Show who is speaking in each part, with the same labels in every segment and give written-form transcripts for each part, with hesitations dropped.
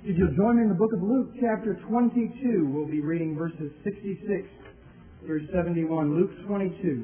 Speaker 1: If you'll join me in the book of Luke, chapter 22, we'll be reading verses 66 through 71. Luke 22.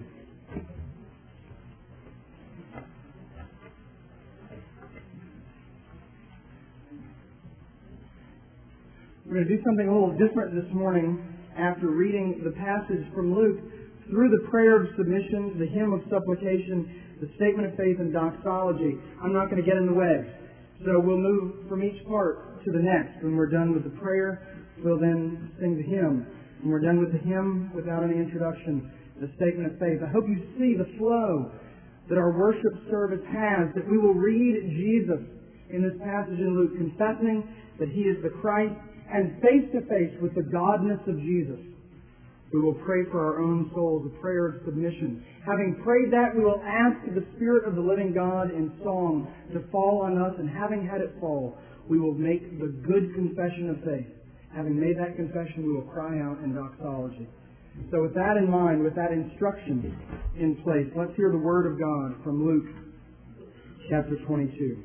Speaker 1: We're going to do something a little different this morning after reading the passage from Luke through the prayer of submission, the hymn of supplication, the statement of faith, and doxology. I'm not going to get in the way. So we'll move from each part to the next. When we're done with the prayer, we'll then sing the hymn. When we're done with the hymn, without any introduction, the statement of faith. I hope you see the flow that our worship service has, that we will read Jesus in this passage in Luke, confessing that He is the Christ, and face to face with the Godness of Jesus. We will pray for our own souls, a prayer of submission. Having prayed that, we will ask the Spirit of the living God in song to fall on us, and having had it fall, we will make the good confession of faith. Having made that confession, we will cry out in doxology. So with that in mind, with that instruction in place, let's hear the Word of God from Luke chapter 22.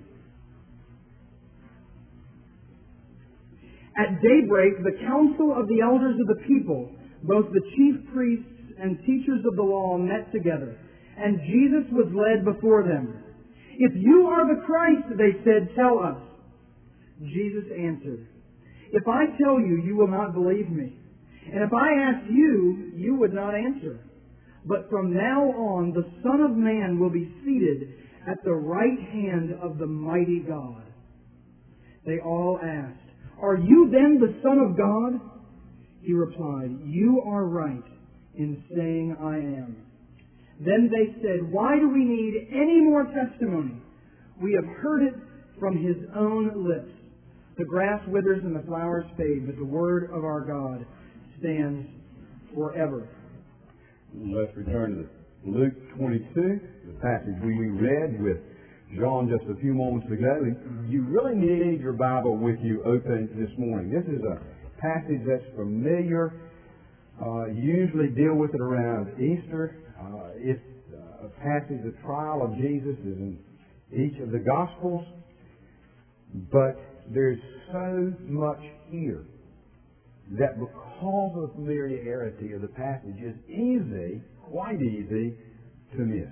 Speaker 1: At daybreak, the council of the elders of the people, both the chief priests and teachers of the law, met together, and Jesus was led before them. "If you are the Christ," they said, "tell us." Jesus answered, "If I tell you, you will not believe me. And if I ask you, you would not answer. But from now on, the Son of Man will be seated at the right hand of the mighty God." They all asked, "Are you then the Son of God?" He replied, "You are right in saying I am." Then they said, "Why do we need any more testimony? We have heard it from His own lips." The grass withers and the flowers fade, but the word of our God stands forever.
Speaker 2: Let's return to Luke 22, the passage we read with John just a few moments ago. You really need your Bible with you open this morning. This is a passage that's familiar. Usually deal with it around Easter. It's a passage, the trial of Jesus is in each of the Gospels. But there's so much here that because of the familiarity of the passage is easy, quite easy, to miss.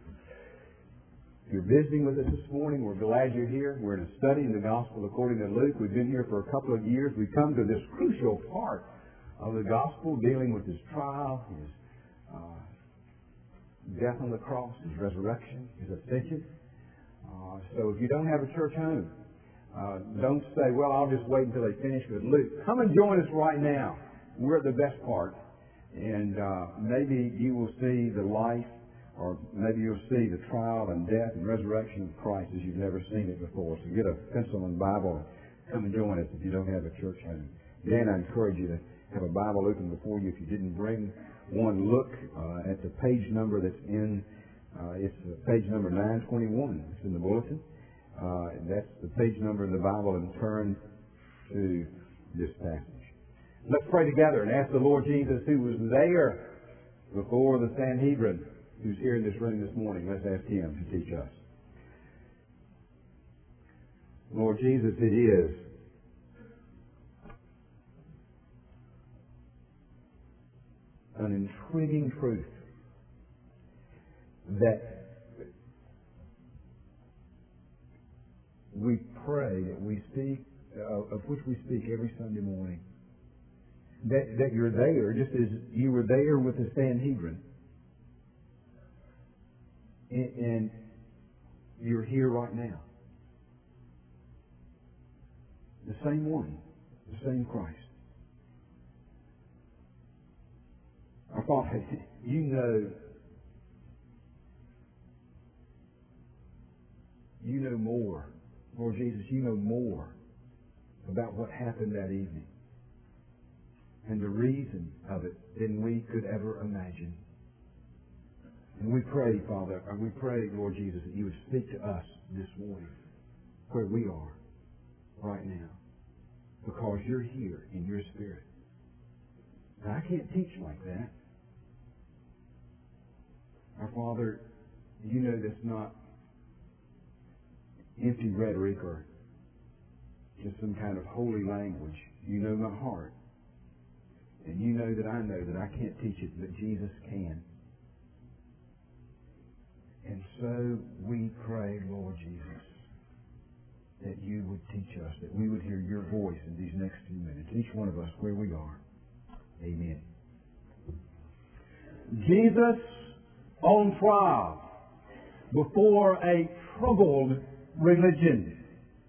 Speaker 2: If you're visiting with us this morning, we're glad you're here. We're in a study in the Gospel according to Luke. We've been here for a couple of years. We've come to this crucial part of the Gospel dealing with His trial, His death on the cross, His resurrection, His ascension. So if you don't have a church home, don't say, well, I'll just wait until they finish with Luke. Come and join us right now. We're at the best part. And maybe you will see the life, or maybe you'll see the trial and death and resurrection of Christ as you've never seen it before. So get a pencil and Bible and come and join us if you don't have a church home. Again, I encourage you to have a Bible open before you. If you didn't bring one, look at the page number that's in, it's page number 921. It's in the bulletin. That's the page number in the Bible, and turn to this passage. Let's pray together and ask the Lord Jesus, who was there before the Sanhedrin, who's here in this room this morning. Let's ask Him to teach us. Lord Jesus, it is an intriguing truth that we pray, that we speak, of which we speak every Sunday morning. That you're there, just as you were there with the Sanhedrin. And you're here right now. The same one, the same Christ. Our Father, you know more. Lord Jesus, you know more about what happened that evening and the reason of it than we could ever imagine. And we pray, Father, and we pray, Lord Jesus, that you would speak to us this morning where we are right now, because you're here in your Spirit. Now, I can't teach like that. Our Father, you know that's not empty rhetoric or just some kind of holy language. You know my heart. And you know that I can't teach it, but Jesus can. And so we pray, Lord Jesus, that you would teach us, that we would hear your voice in these next few minutes, each one of us where we are. Amen. Jesus on trial before a troubled religion.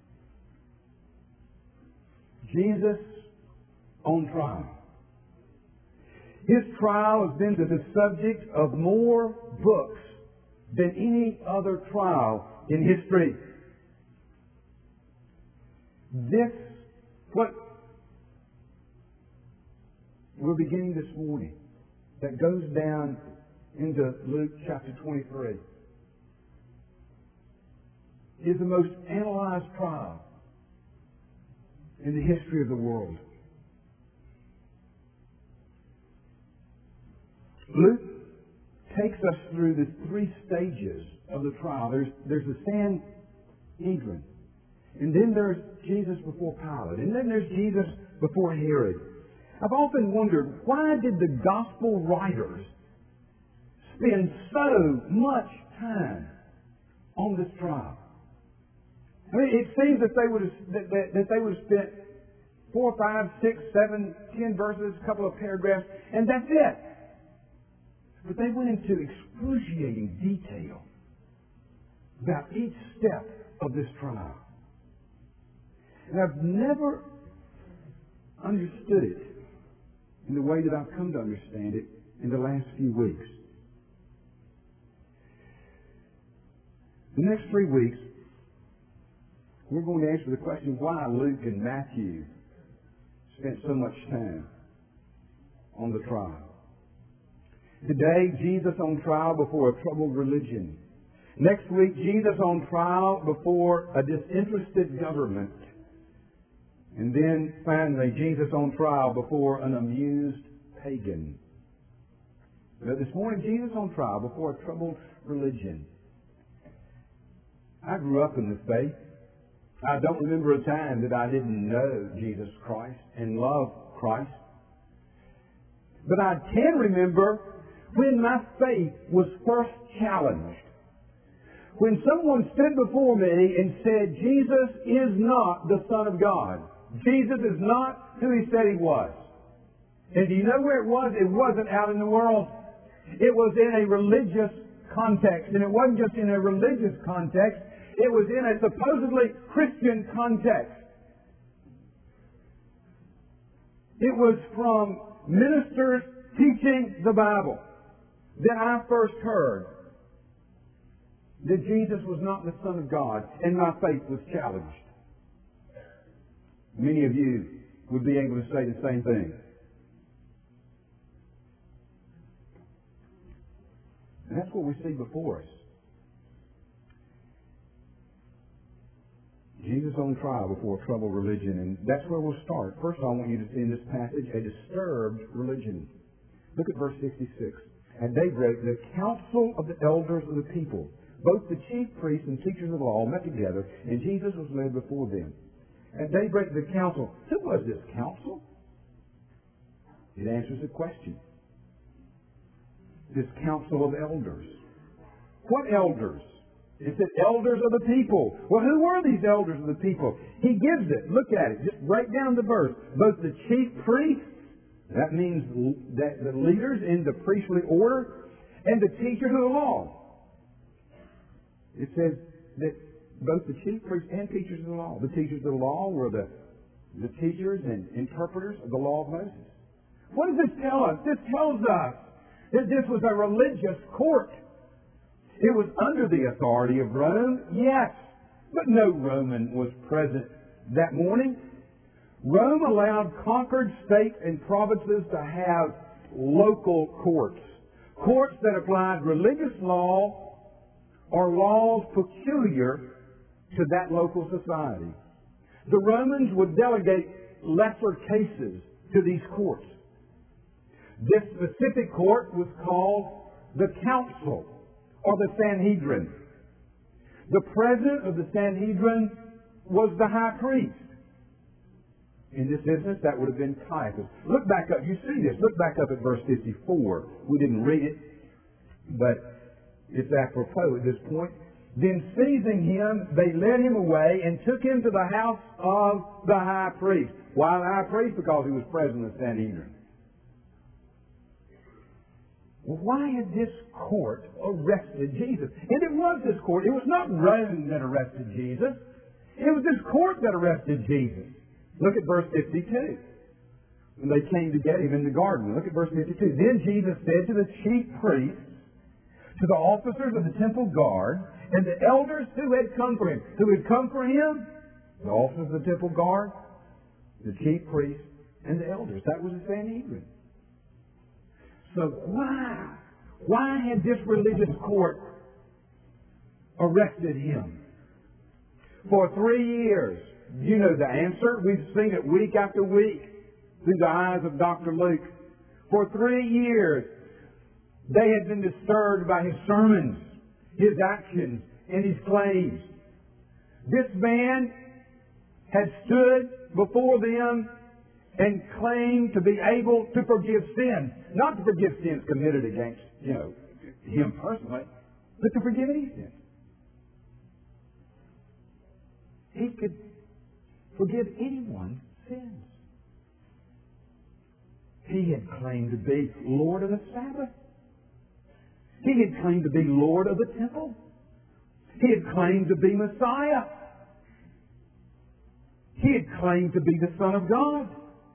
Speaker 2: Jesus on trial. His trial has been the subject of more books than any other trial in history. This, what we're beginning this morning, that goes down into Luke chapter 23, is the most analyzed trial in the history of the world. Luke takes us through the three stages of the trial. There's the Sanhedrin, and then there's Jesus before Pilate, and then there's Jesus before Herod. I've often wondered, why did the gospel writers spend so much time on this trial? I mean, it seems that they would have spent 4, 5, 6, 7, 10 verses, a couple of paragraphs, and that's it. But they went into excruciating detail about each step of this trial. And I've never understood it in the way that I've come to understand it in the last few weeks. The next 3 weeks, we're going to answer the question why Luke and Matthew spent so much time on the trial. Today, Jesus on trial before a troubled religion. Next week, Jesus on trial before a disinterested government. And then, finally, Jesus on trial before an amused pagan. But this morning, Jesus on trial before a troubled religion. I grew up in the faith. I don't remember a time that I didn't know Jesus Christ and love Christ. But I can remember when my faith was first challenged. When someone stood before me and said, Jesus is not the Son of God. Jesus is not who He said He was. And do you know where it was? It wasn't out in the world. It was in a religious context. And it wasn't just in a religious context. It was in a supposedly Christian context. It was from ministers teaching the Bible that I first heard that Jesus was not the Son of God, and my faith was challenged. Many of you would be able to say the same thing. And that's what we see before us. Jesus on trial before a troubled religion, and that's where we'll start. First, I want you to see in this passage a disturbed religion. Look at verse 66. At daybreak, the council of the elders of the people, both the chief priests and teachers of the law, met together, and Jesus was led before them. At daybreak, the council. Who was this council? It answers the question. This council of elders. What elders? It said elders of the people. Well, who were these elders of the people? He gives it. Look at it. Just break down the verse. Both the chief priests, that means that the leaders in the priestly order, and the teachers of the law. It says that both the chief priests and teachers of the law. The teachers of the law were the teachers and interpreters of the law of Moses. What does this tell us? This tells us that this was a religious court. It was under the authority of Rome, yes, but no Roman was present that morning. Rome allowed conquered states and provinces to have local courts. Courts that applied religious law or laws peculiar to that local society. The Romans would delegate lesser cases to these courts. This specific court was called the Council, or the Sanhedrin. The president of the Sanhedrin was the high priest. In this instance, that would have been Caiaphas. Look back up. You see this. Look back up at verse 54. We didn't read it, but it's apropos at this point. Then seizing him, they led him away and took him to the house of the high priest. Why the high priest? Because he was president of the Sanhedrin. Well, why had this court arrested Jesus? And it was this court. It was not Rome that arrested Jesus. It was this court that arrested Jesus. Look at verse 52. When they came to get him in the garden. Look at verse 52. Then Jesus said to the chief priests, to the officers of the temple guard, and the elders who had come for him. Who had come for him? The officers of the temple guard, the chief priests, and the elders. That was the Sanhedrin. So why had this religious court arrested him? For 3 years. You know the answer. We've seen it week after week through the eyes of Dr. Luke. For 3 years, they had been disturbed by his sermons, his actions, and his claims. This man had stood before them and claimed to be able to forgive sins. Not to forgive sins committed against, him personally, but to forgive any sins. He could forgive anyone's sins. He had claimed to be Lord of the Sabbath. He had claimed to be Lord of the temple. He had claimed to be Messiah. He had claimed to be the Son of God.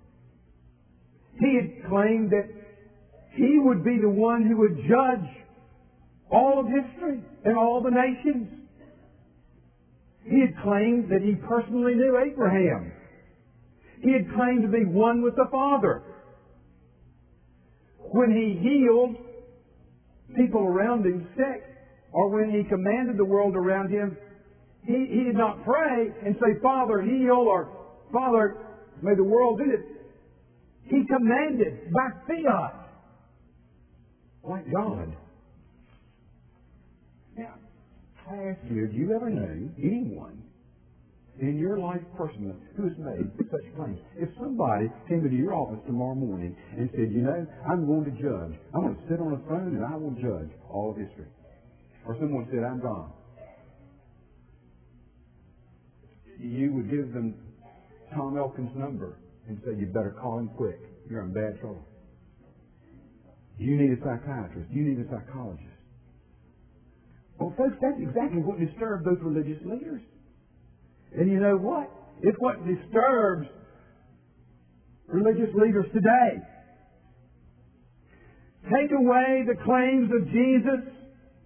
Speaker 2: He had claimed that he would be the one who would judge all of history and all the nations. He had claimed that he personally knew Abraham. He had claimed to be one with the Father. When he healed people around him sick, or when he commanded the world around him, he did not pray and say, Father, heal, or Father, may the world do it. He commanded by fiat, like God. Now, I ask you, have you ever known anyone in your life personally who has made such claims? If somebody came into your office tomorrow morning and said, I'm going to judge. I'm going to sit on a throne and I will judge all of history. Or someone said, I'm God. You would give them Tom Elkin's number and say, you better call him quick. You're in bad trouble. You need a psychiatrist. You need a psychologist. Well, folks, that's exactly what disturbed those religious leaders. And you know what? It's what disturbs religious leaders today. Take away the claims of Jesus,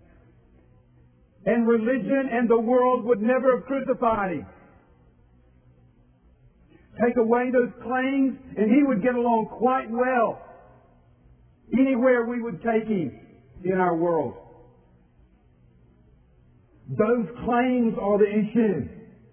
Speaker 2: and religion and the world would never have crucified him. Take away those claims, and he would get along quite well anywhere we would take him in our world. Those claims are the issue.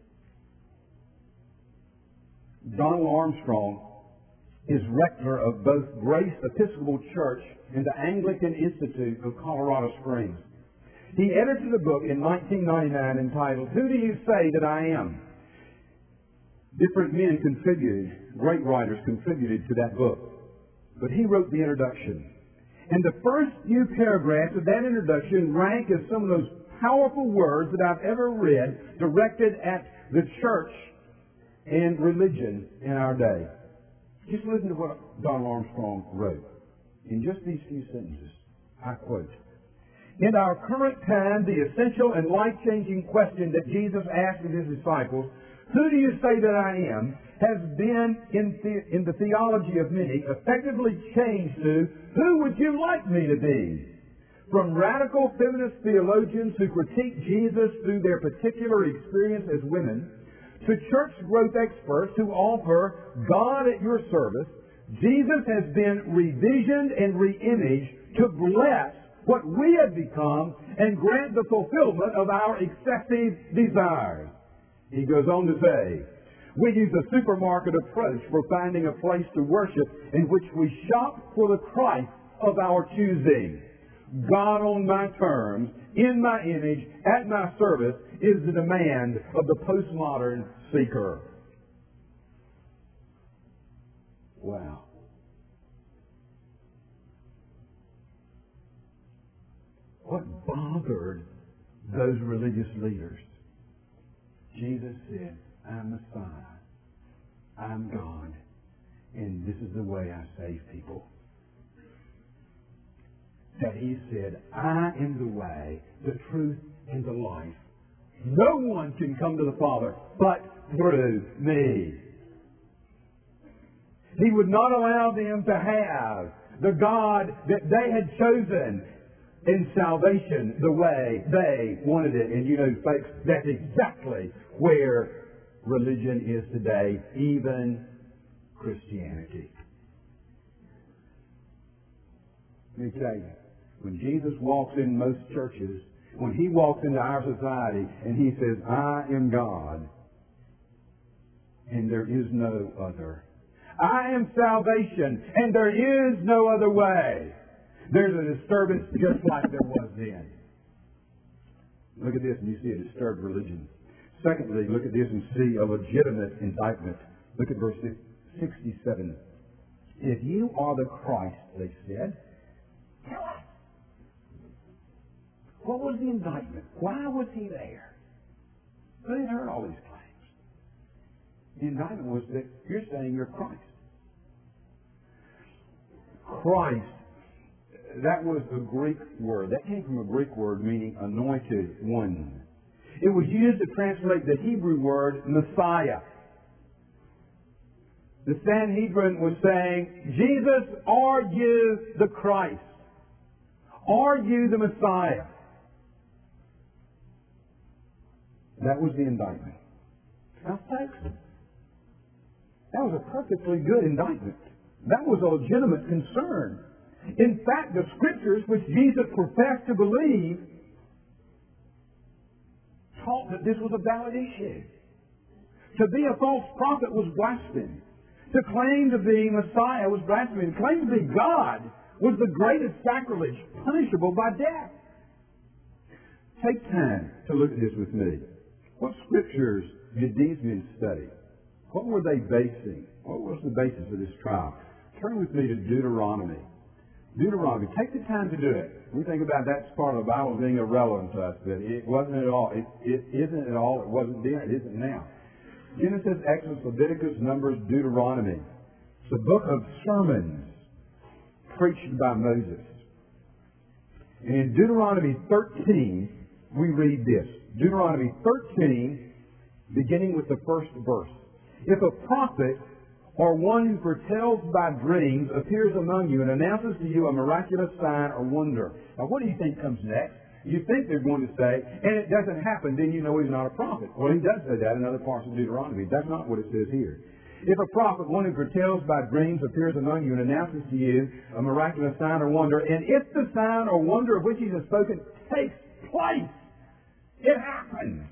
Speaker 2: Donald Armstrong is rector of both Grace Episcopal Church and the Anglican Institute of Colorado Springs. He edited a book in 1999 entitled, Who Do You Say That I Am? Different men contributed, great writers contributed to that book. But he wrote the introduction. And the first few paragraphs of that introduction rank as some of those powerful words that I've ever read directed at the church and religion in our day. Just listen to what Donald Armstrong wrote. In just these few sentences, I quote, In our current time, the essential and life-changing question that Jesus asked of his disciples, who do you say that I am, has been, in the theology of many, effectively changed to, who would you like me to be? From radical feminist theologians who critique Jesus through their particular experience as women, to church growth experts who offer God at your service, Jesus has been revisioned and re-imaged to bless what we have become and grant the fulfillment of our excessive desires. He goes on to say, we use a supermarket approach for finding a place to worship in which we shop for the Christ of our choosing. God on my terms, in my image, at my service, is the demand of the postmodern seeker. Wow. What bothered those religious leaders? Jesus said, I'm Messiah. I'm God. And this is the way I save people. That He said, I am the way, the truth, and the life. No one can come to the Father but through me. He would not allow them to have the God that they had chosen in salvation the way they wanted it. And you know, folks, that's exactly where religion is today, even Christianity. Let me tell you, when Jesus walks in most churches, when He walks into our society and He says, I am God, and there is no other. I am salvation, and there is no other way. There's a disturbance just like there was then. Look at this and you see a disturbed religion. Secondly, look at this and see a legitimate indictment. Look at verse 67. If you are the Christ, they said, tell us. What was the indictment? Why was He there? They had heard all these claims. The indictment was that you're saying you're Christ. Christ, that was a Greek word. That came from a Greek word meaning anointed one. It was used to translate the Hebrew word Messiah. The Sanhedrin was saying, Jesus, are you the Christ? Are you the Messiah? That was the indictment. Now, folks, that was a perfectly good indictment. That was a legitimate concern. In fact, the Scriptures, which Jesus professed to believe, taught that this was a valid issue. To be a false prophet was blasphemy. To claim to be Messiah was blasphemy. To claim to be God was the greatest sacrilege, punishable by death. Take time to look at this with me. What Scriptures did these men study? What were they basing? What was the basis of this trial? Turn with me to Deuteronomy. Deuteronomy. Take the time to do it. We think about that part of the Bible being irrelevant to us, but it wasn't at all. It isn't at all. It wasn't then. It isn't now. Genesis, Exodus, Leviticus, Numbers, Deuteronomy. It's a book of sermons preached by Moses. And in Deuteronomy 13, we read this. Deuteronomy 13, beginning with the first verse. If a prophet or one who foretells by dreams appears among you and announces to you a miraculous sign or wonder. Now, what do you think comes next? You think they're going to say, and it doesn't happen, then you know he's not a prophet. Well, he does say that in other parts of Deuteronomy. That's not what it says here. If a prophet, one who foretells by dreams, appears among you and announces to you a miraculous sign or wonder, and if the sign or wonder of which he has spoken takes place, it happens.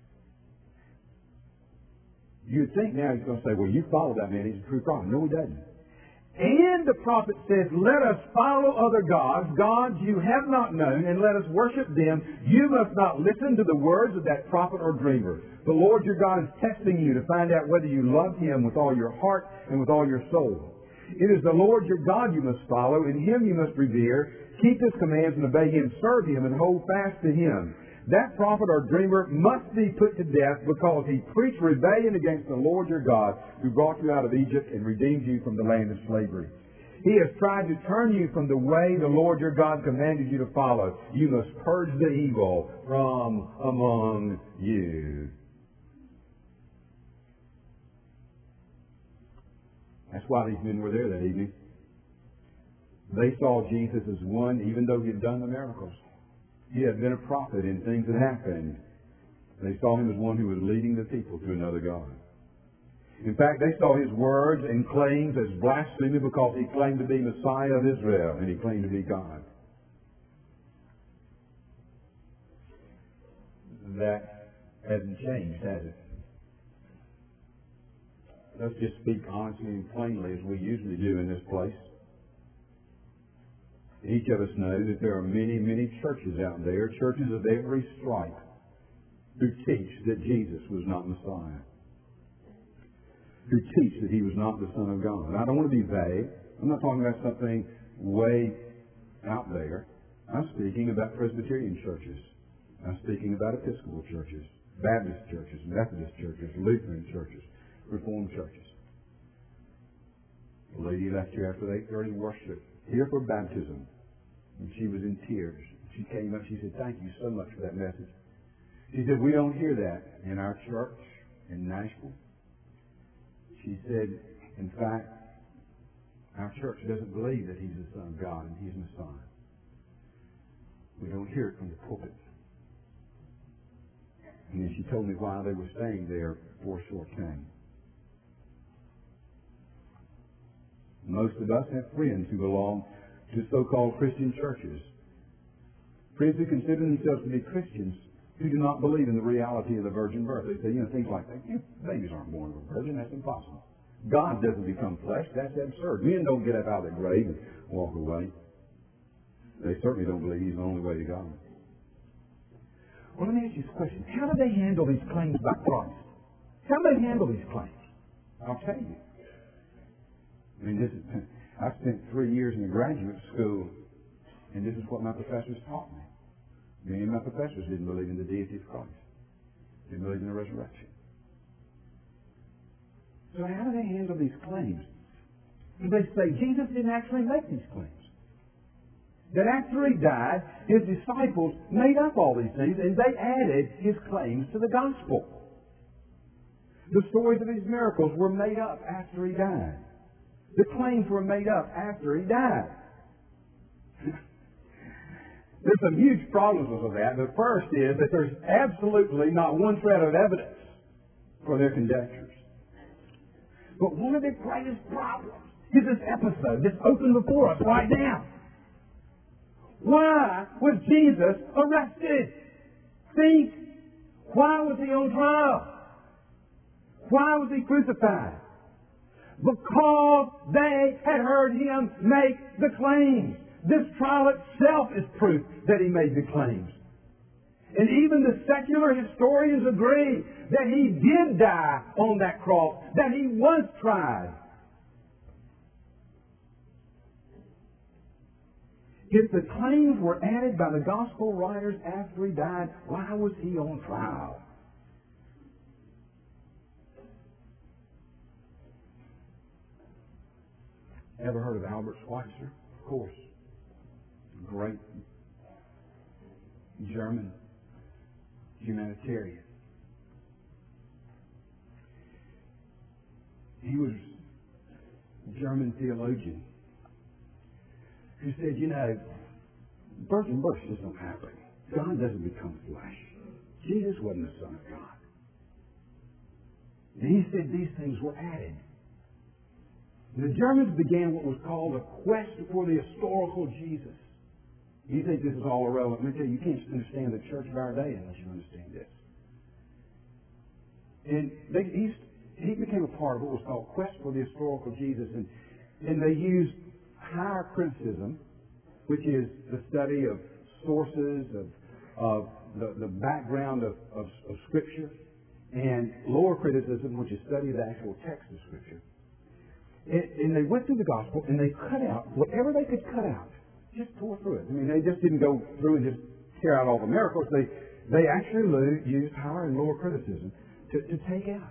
Speaker 2: You'd think now he's going to say, well, you follow that man, he's a true prophet. No, he doesn't. And the prophet says, let us follow other gods, gods you have not known, and let us worship them. You must not listen to the words of that prophet or dreamer. The Lord your God is testing you to find out whether you love Him with all your heart and with all your soul. It is the Lord your God you must follow, and Him you must revere. Keep His commands and obey Him, serve Him, and hold fast to Him. That prophet or dreamer must be put to death because he preached rebellion against the Lord your God who brought you out of Egypt and redeemed you from the land of slavery. He has tried to turn you from the way the Lord your God commanded you to follow. You must purge the evil from among you. That's why these men were there that evening. They saw Jesus as one, even though he had done the miracles. He had been a prophet in things that happened. They saw him as one who was leading the people to another God. In fact, they saw his words and claims as blasphemy because he claimed to be Messiah of Israel and he claimed to be God. That hasn't changed, has it? Let's just speak honestly and plainly as we usually do in this place. Each of us knows that there are many, many churches out there, churches of every stripe, who teach that Jesus was not Messiah. who teach that he was not the Son of God. And I don't want to be vague. I'm not talking about something way out there. I'm speaking about Presbyterian churches. I'm speaking about Episcopal churches, Baptist churches, Methodist churches, Lutheran churches, Reformed churches. The lady left here after the 8:30 worship, here for baptism, and she was in tears. She came up, she said, "Thank you so much for that message." She said, "We don't hear that in our church in Nashville." She said, "In fact, our church doesn't believe that He's the Son of God and He's Messiah. We don't hear it from the pulpit." And then she told me why they were staying there before short came. Most of us have friends who belong to so-called Christian churches. Friends who consider themselves to be Christians who do not believe in the reality of the virgin birth. They say, things like that. Babies aren't born of a virgin. That's impossible. God doesn't become flesh. That's absurd. Men don't get up out of the grave and walk away. They certainly don't believe He's the only way to God. Well, let me ask you this question. How do they handle these claims about Christ? How do they handle these claims? I'll tell you. I spent 3 years in a graduate school, and this is what my professors taught me. Many of my professors didn't believe in the deity of Christ. Didn't believe in the resurrection. So how do they handle these claims? They say Jesus didn't actually make these claims. That after He died, His disciples made up all these things, and they added His claims to the gospel. The stories of His miracles were made up after He died. The claims were made up after He died. There's some huge problems with that. The first is that there's absolutely not one shred of evidence for their conjectures. But one of the greatest problems is this episode that's open before us right now. Why was Jesus arrested? Think. Why was He on trial? Why was He crucified? Because they had heard Him make the claims. This trial itself is proof that He made the claims. And even the secular historians agree that He did die on that cross, that He was tried. If the claims were added by the gospel writers after He died, why was He on trial? Ever heard of Albert Schweitzer? Of course. Great German humanitarian. He was a German theologian who said, virgin birth just don't happen. God doesn't become flesh. Jesus wasn't the Son of God. And he said these things were added. The Germans began what was called a quest for the historical Jesus. You think this is all irrelevant? Let me tell you, you can't understand the church of our day unless you understand this. And he became a part of what was called Quest for the Historical Jesus, and they used higher criticism, which is the study of sources, of the background of Scripture, and lower criticism, which is study of the actual text of Scripture. And they went through the gospel, and they cut out whatever they could cut out. Just tore through it. They just didn't go through and just tear out all the miracles. They actually used higher and lower criticism to take out.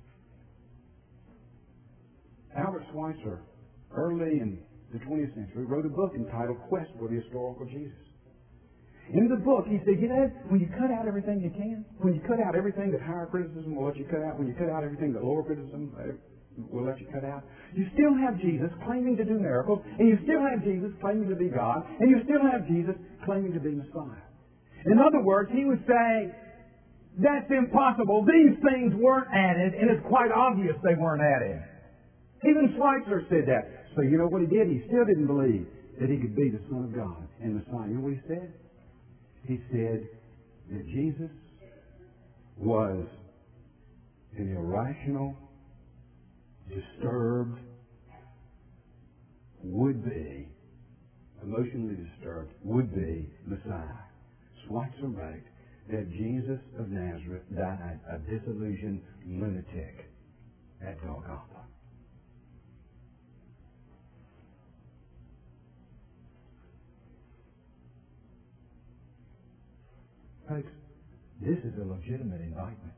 Speaker 2: Albert Schweitzer, early in the 20th century, wrote a book entitled Quest for the Historical Jesus. In the book, he said, when you cut out everything you can, when you cut out everything that higher criticism will let you cut out, when you cut out everything that lower criticism will let you cut out, you still have Jesus claiming to do miracles, and you still have Jesus claiming to be God, and you still have Jesus claiming to be Messiah. In other words, he was saying, that's impossible. These things weren't added, and it's quite obvious they weren't added. Even Schweitzer said that. So you know what he did? He still didn't believe that he could be the Son of God and Messiah. You know what he said? He said that Jesus was an irrational, disturbed, would-be, emotionally disturbed, would-be Messiah. Schweitzer wrote that Jesus of Nazareth died a disillusioned lunatic. at Golgotha. Folks, this is a legitimate indictment.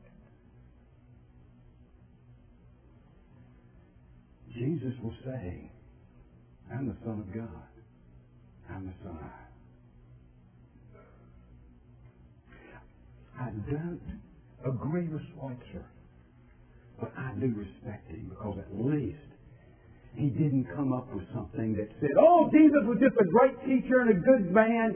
Speaker 2: Jesus was saying, I'm the Son of God. I'm the Messiah. I don't agree with Schweitzer, but I do respect him because at least he didn't come up with something that said, oh, Jesus was just a great teacher and a good man.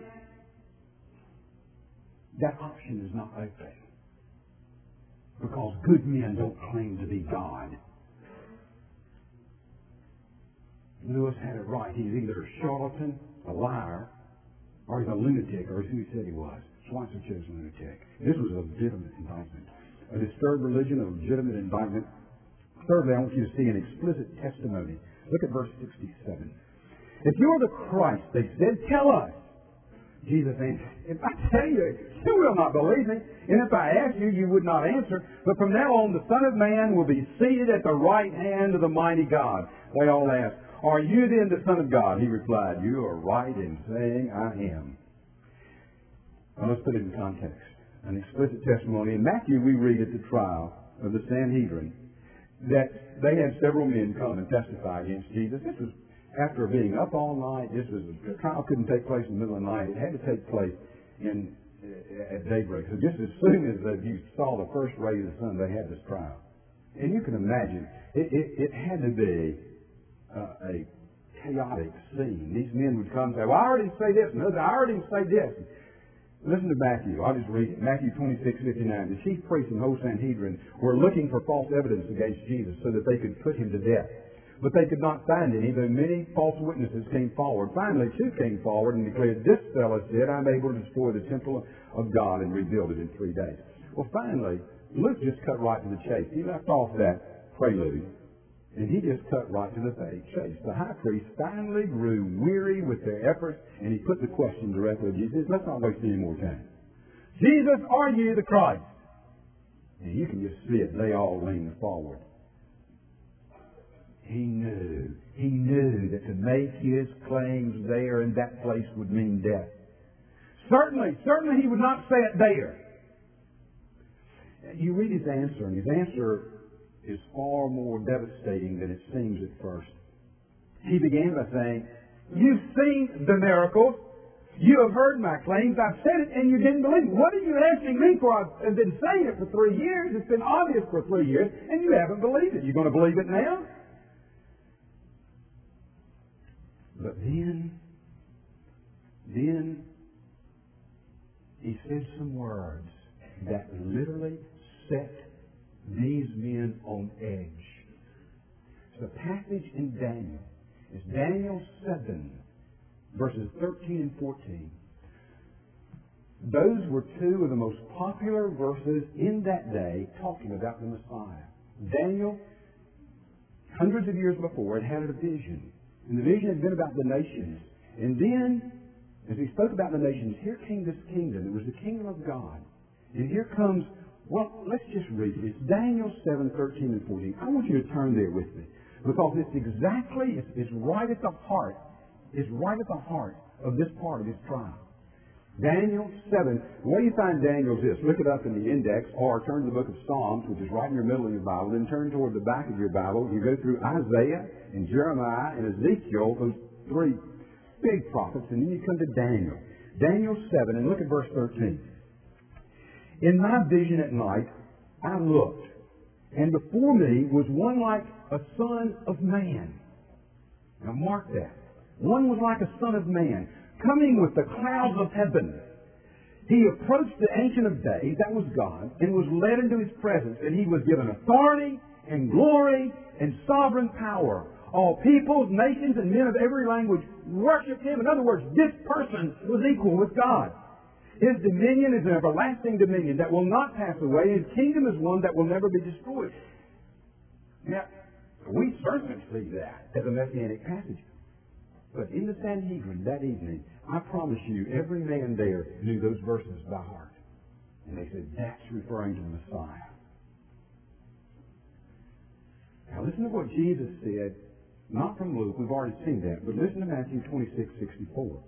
Speaker 2: That option is not open because good men don't claim to be God. Lewis had it right. He's either a charlatan, a liar, or he's a lunatic, or who he said he was. Schweitzer chose lunatic. This was a legitimate indictment. A disturbed religion, a legitimate indictment. Thirdly, I want you to see an explicit testimony. Look at verse 67. If you're the Christ, they said, tell us. Jesus answered, if I tell you, you will not believe me. And if I ask you, you would not answer. But from now on, the Son of Man will be seated at the right hand of the mighty God. They all asked, are you then the Son of God? He replied, you are right in saying I am. Now let's put it in context. An explicit testimony. In Matthew, we read at the trial of the Sanhedrin that they had several men come and testify against Jesus. This was after being up all night. The trial couldn't take place in the middle of the night. It had to take place at daybreak. So just as soon as you saw the first ray of the sun, they had this trial. And you can imagine, it had to be a chaotic scene. These men would come and say, well, I already say this, and others, I already say this. Listen to Matthew. I'll just read it. Matthew 26:59. The chief priests and the whole Sanhedrin were looking for false evidence against Jesus so that they could put him to death. But they could not find any, though many false witnesses came forward. Finally, two came forward and declared, this fellow said, I'm able to destroy the temple of God and rebuild it in 3 days. Well, finally, Luke just cut right to the chase. He left off that prelude, and he just cut right to the chase. The high priest finally grew weary with their efforts, and he put the question directly to Jesus. Let's not waste any more time. Jesus, are you the Christ? And you can just see it. They all leaned forward. He knew that to make his claims there in that place would mean death. Certainly he would not say it there. You read his answer, and his answer is far more devastating than it seems at first. He began by saying, you've seen the miracles. You have heard my claims. I've said it, and you didn't believe me. What are you asking me for? I've been saying it for 3 years. It's been obvious for 3 years, and you haven't believed it. You going to believe it now? But then he said some words that literally set these men on edge. It's a passage in Daniel. It's Daniel 7, verses 13 and 14. Those were two of the most popular verses in that day talking about the Messiah. Daniel, hundreds of years before, had a vision. And the vision had been about the nations. And then, as he spoke about the nations, here came this kingdom. It was the kingdom of God. And here comes, well, let's just read it. It's Daniel 7, 13 and 14. I want you to turn there with me. Because it's right at the heart. It's right at the heart of this part of his trial. Daniel 7. The way you find Daniel is this. Look it up in the index, or turn to the book of Psalms, which is right in your middle of your Bible. Then turn toward the back of your Bible. You go through Isaiah and Jeremiah and Ezekiel, those three big prophets, and then you come to Daniel. Daniel 7, and look at verse 13. In my vision at night, I looked, and before me was one like a son of man. Now mark that. One was like a son of man, coming with the clouds of heaven. He approached the Ancient of Days, that was God, and was led into his presence, and he was given authority and glory and sovereign power. All peoples, nations, and men of every language worshiped him. In other words, this person was equal with God. His dominion is an everlasting dominion that will not pass away. His kingdom is one that will never be destroyed. Now, we certainly see that as a messianic passage. But in the Sanhedrin that evening, I promise you, every man there knew those verses by heart. And they said, that's referring to the Messiah. Now listen to what Jesus said, not from Luke, we've already seen that, but listen to Matthew 26:64.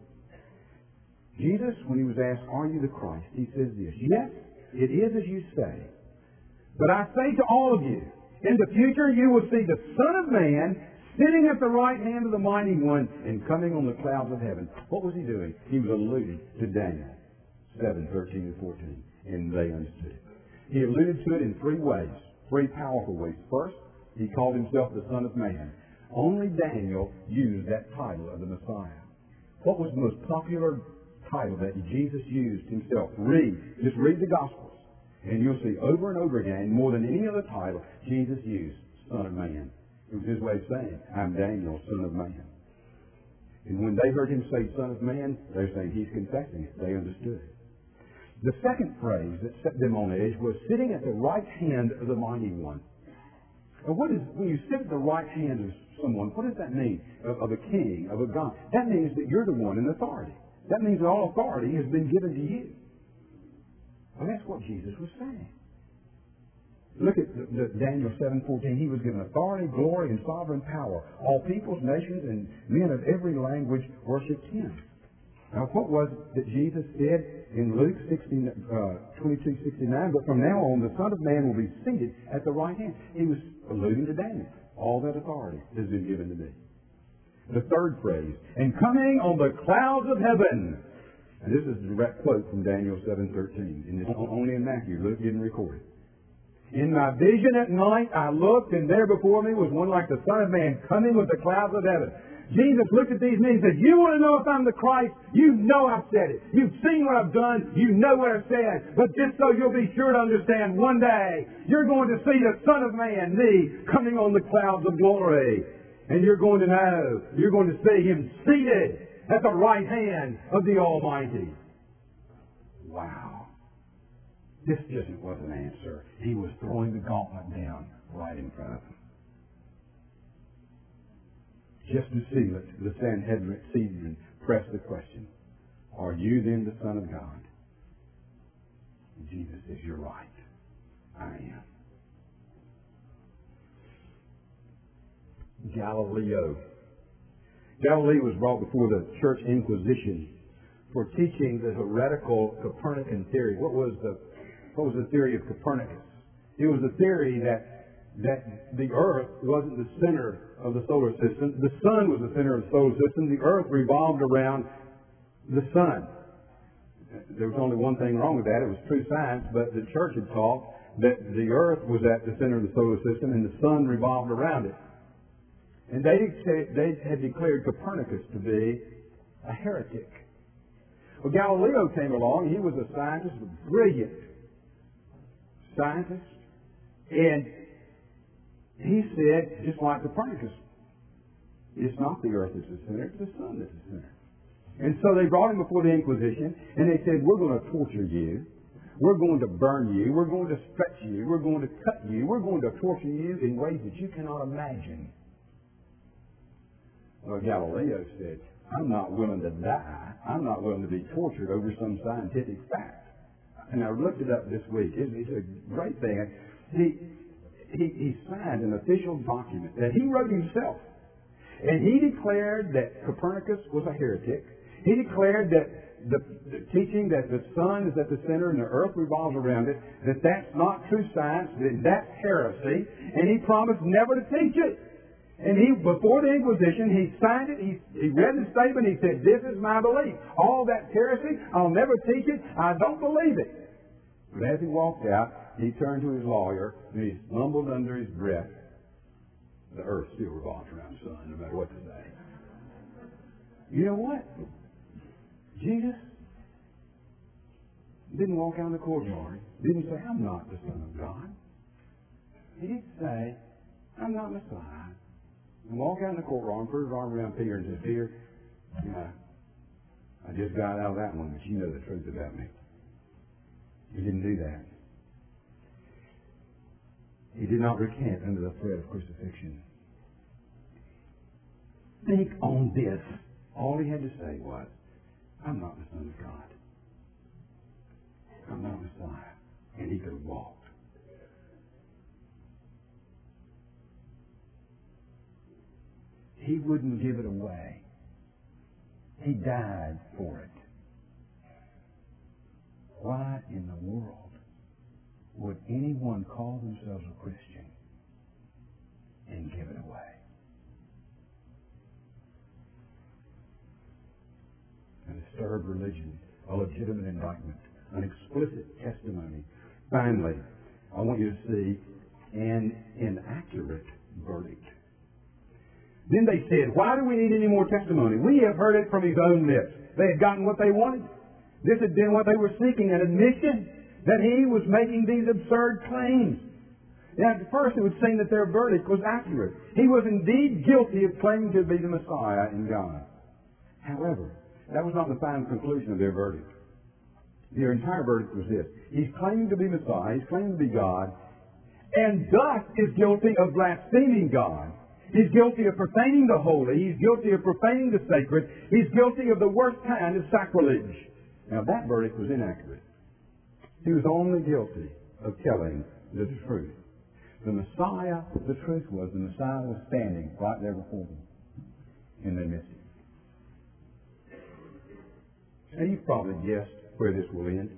Speaker 2: Jesus, when he was asked, "Are you the Christ?" he says this, "Yes, it is as you say. But I say to all of you, in the future you will see the Son of Man sitting at the right hand of the Mighty One and coming on the clouds of heaven." What was he doing? He was alluding to Daniel 7:13 and 14, and they understood it. He alluded to it in three ways, three powerful ways. First, he called himself the Son of Man. Only Daniel used that title of the Messiah. What was the most popular title that Jesus used himself? Just read the Gospels, and you'll see over and over again, more than any other title, Jesus used Son of Man. It was his way of saying, "I'm Daniel, Son of Man." And when they heard him say Son of Man, they were saying he's confessing it. They understood it. The second phrase that set them on edge was sitting at the right hand of the Mighty One. Now when you sit at the right hand of someone, what does that mean? Of a king, of a God. That means that you're the one in authority. That means that all authority has been given to you. Well, that's what Jesus was saying. Look at Daniel 7:14. He was given authority, glory, and sovereign power. All peoples, nations, and men of every language worshipped him. Now, what was it that Jesus said in Luke 22:69? But from now on, the Son of Man will be seated at the right hand. He was alluding to Daniel. All that authority has been given to me. The third phrase, and coming on the clouds of heaven. And this is a direct quote from Daniel 7:13. And it's only in Matthew. Luke didn't record it. In my vision at night, I looked, and there before me was one like the Son of Man coming with the clouds of heaven. Jesus looked at these men and said, "You want to know if I'm the Christ? You know I've said it. You've seen what I've done. You know what I've said. But just so you'll be sure to understand, one day you're going to see the Son of Man, me, coming on the clouds of glory. And you're going to know, you're going to see him seated at the right hand of the Almighty." Wow. This just wasn't an answer. He was throwing the gauntlet down right in front of them. Just to see the Sanhedrin press the question, "Are you then the Son of God?" And Jesus says, "You're right. I am." Galileo. Galileo was brought before the Church Inquisition for teaching the heretical Copernican theory. What was the theory of Copernicus? It was the theory that the Earth wasn't the center of the solar system. The Sun was the center of the solar system. The Earth revolved around the Sun. There was only one thing wrong with that. It was true science, but the Church had taught that the Earth was at the center of the solar system and the Sun revolved around it. And they had declared Copernicus to be a heretic. Well, Galileo came along. He was a scientist, a brilliant scientist. And he said, just like Copernicus, it's not the Earth that's the center, it's the Sun that's the center. And so they brought him before the Inquisition, and they said, "We're going to torture you. We're going to burn you. We're going to stretch you. We're going to cut you. We're going to torture you in ways that you cannot imagine." Well, Galileo said, "I'm not willing to die. I'm not willing to be tortured over some scientific fact." And I looked it up this week. It's a great thing. He signed an official document that he wrote himself. And he declared that Copernicus was a heretic. He declared that the teaching that the Sun is at the center and the Earth revolves around it, that's not true science, that that's heresy. And he promised never to teach it. And before the Inquisition, he signed it, he read the statement, he said, "This is my belief. All that's heresy, I'll never teach it, I don't believe it." But as he walked out, he turned to his lawyer, and he mumbled under his breath, "The Earth still revolves around the Sun, no matter what they say." You know what? Jesus didn't walk out in the courtyard, didn't say, "I'm not the Son of God." He didn't say, "I'm not Messiah." And walk out in the courtyard and put his arm around Peter and said, "Peter, I just got out of that one, but you know the truth about me." He didn't do that. He did not recant under the threat of crucifixion. Think on this. All he had to say was, "I'm not the Son of God. I'm not Messiah." And he could have walked. He wouldn't give it away. He died for it. Why in the world would anyone call themselves a Christian and give it away? A disturbed religion, a legitimate indictment, an explicit testimony. Finally, I want you to see an inaccurate verdict. Then they said, why do we need any more testimony? We have heard it from his own lips. They had gotten what they wanted. This had been what they were seeking, an admission that he was making these absurd claims. Now, at first it would seem that their verdict was accurate. He was indeed guilty of claiming to be the Messiah in God. However, that was not the final conclusion of their verdict. Their entire verdict was this. He's claiming to be Messiah, he's claiming to be God, and thus is guilty of blaspheming God. He's guilty of profaning the holy. He's guilty of profaning the sacred. He's guilty of the worst kind of sacrilege. Now, that verdict was inaccurate. He was only guilty of telling the truth. The Messiah, the truth was, the Messiah was standing right there before them. And they missed him. Now, you've probably guessed where this will end.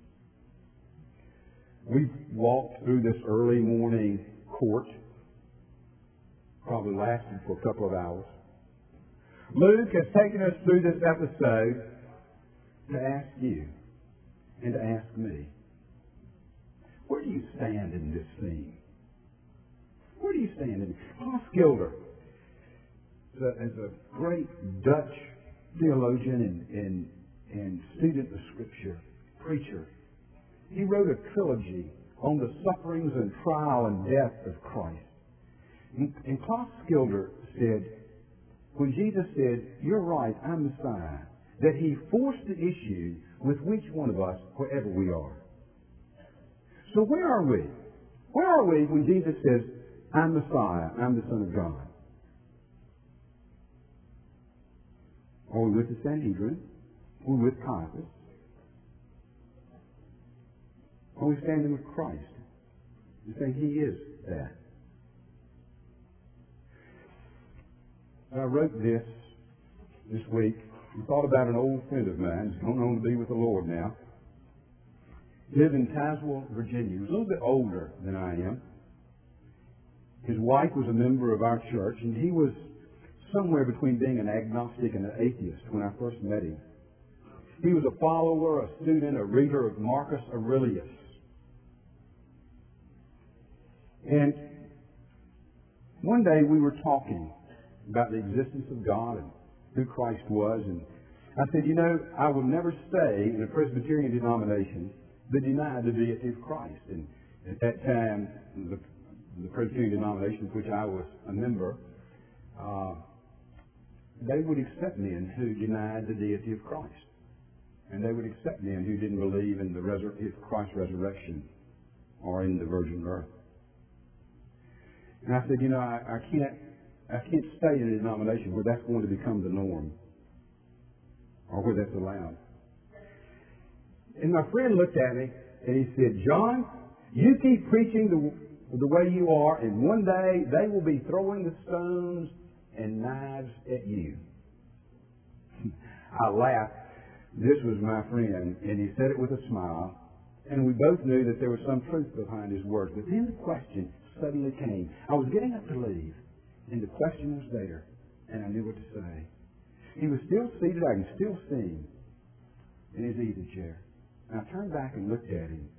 Speaker 2: We've walked through this early morning court. Probably lasted for a couple of hours. Luke has taken us through this episode to ask you and to ask me, where do you stand in this theme? Where do you stand in it? Klaus Gilder is a great Dutch theologian and student of Scripture, preacher. He wrote a trilogy on the sufferings and trial and death of Christ. And Klaus Gilder said, when Jesus said, you're right, I'm Messiah, that he forced the issue with which one of us, wherever we are. So where are we? Where are we when Jesus says, I'm Messiah, I'm the Son of God? Are we with the Sanhedrin? Are we with Caiaphas? Are we standing with Christ? You say he is that. I wrote this week and thought about an old friend of mine who's gone on to be with the Lord now. He lived in Tazewell, Virginia. He was a little bit older than I am. His wife was a member of our church, and he was somewhere between being an agnostic and an atheist when I first met him. He was a follower, a student, a reader of Marcus Aurelius. And one day we were talking about the existence of God and who Christ was. And I said, I will never stay in a Presbyterian denomination that denied the deity of Christ. And at that time, the Presbyterian denomination of which I was a member, they would accept men who denied the deity of Christ. And they would accept men who didn't believe in Christ's resurrection or in the virgin birth. And I said, I can't stay in a denomination where that's going to become the norm or where that's allowed. And my friend looked at me and he said, John, you keep preaching the way you are, and one day they will be throwing the stones and knives at you. I laughed. This was my friend, and he said it with a smile, and we both knew that there was some truth behind his words. But then the question suddenly came. I was getting up to leave, and the question was there, and I knew what to say. He was still seated. I can still see him in his easy chair. And I turned back and looked at him,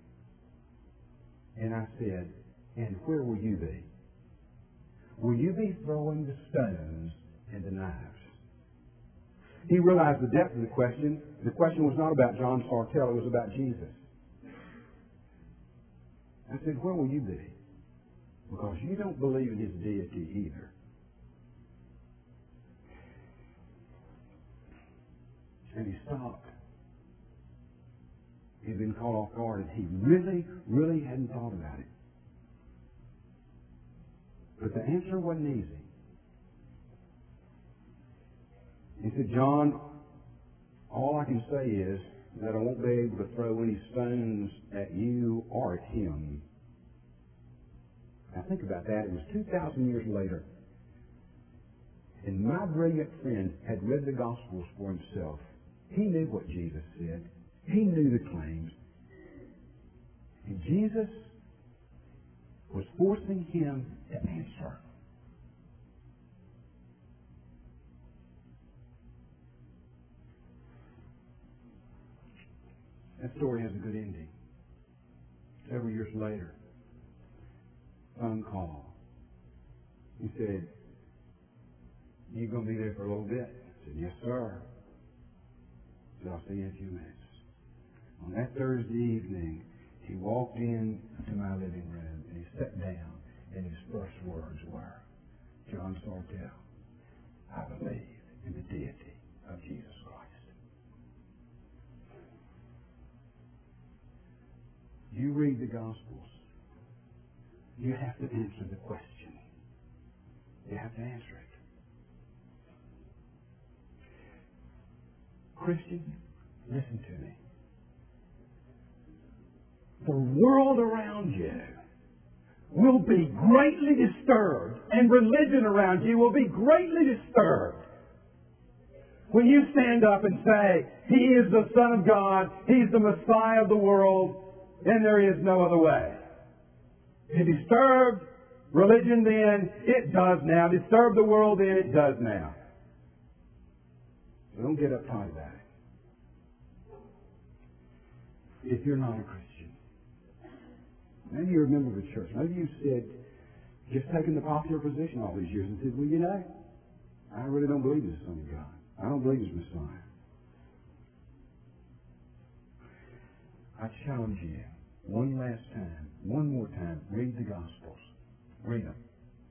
Speaker 2: and I said, and where will you be? Will you be throwing the stones and the knives? He realized the depth of the question. The question was not about John Sartell. It was about Jesus. I said, where will you be? Because you don't believe in his deity either. And he stopped. He'd been caught off guard, and he really, really hadn't thought about it. But the answer wasn't easy. He said, John, all I can say is that I won't be able to throw any stones at you or at him. Now think about that. It was 2,000 years later. And my brilliant friend had read the Gospels for himself. He knew what Jesus said. He knew the claims. And Jesus was forcing him to answer. That story has a good ending. Several years later, phone call. He said, "You going to be there for a little bit?" I said, "Yes, sir." He said, "I'll see you in a few minutes." On that Thursday evening, he walked in to my living room and he sat down, and his first words were, "John Sartell, I believe in the deity of Jesus Christ." You read the Gospels, you have to answer the question. You have to answer it. Christian, listen to me. The world around you will be greatly disturbed, and religion around you will be greatly disturbed when you stand up and say, He is the Son of God, He's the Messiah of the world, and there is no other way. It disturbed religion then, it does now. Disturbed the world then, it does now. So don't get uptight about it. If you're not a Christian, maybe you're a member of a church. Maybe you said, just taken the popular position all these years and said, well, you know, I really don't believe He's the Son of God. I don't believe He's Messiah. I challenge you, one last time, one more time, read the Gospels. Read them.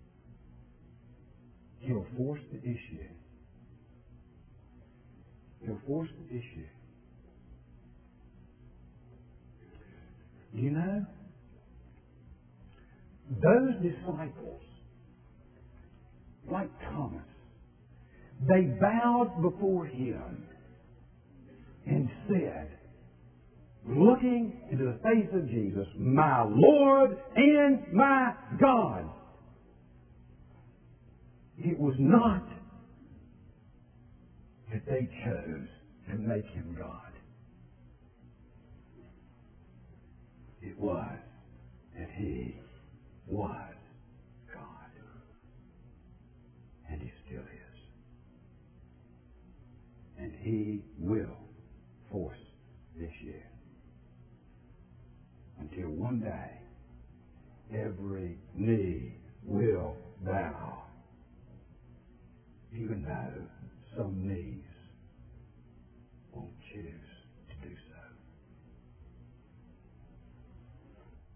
Speaker 2: He'll force the issue. He'll force the issue. You know, those disciples, like Thomas, they bowed before Him and said, looking into the face of Jesus, "My Lord and my God." It was not that they chose to make Him God. It was that He was God. And He still is. And He will force this year. Until one day, every knee will bow. Even though some knees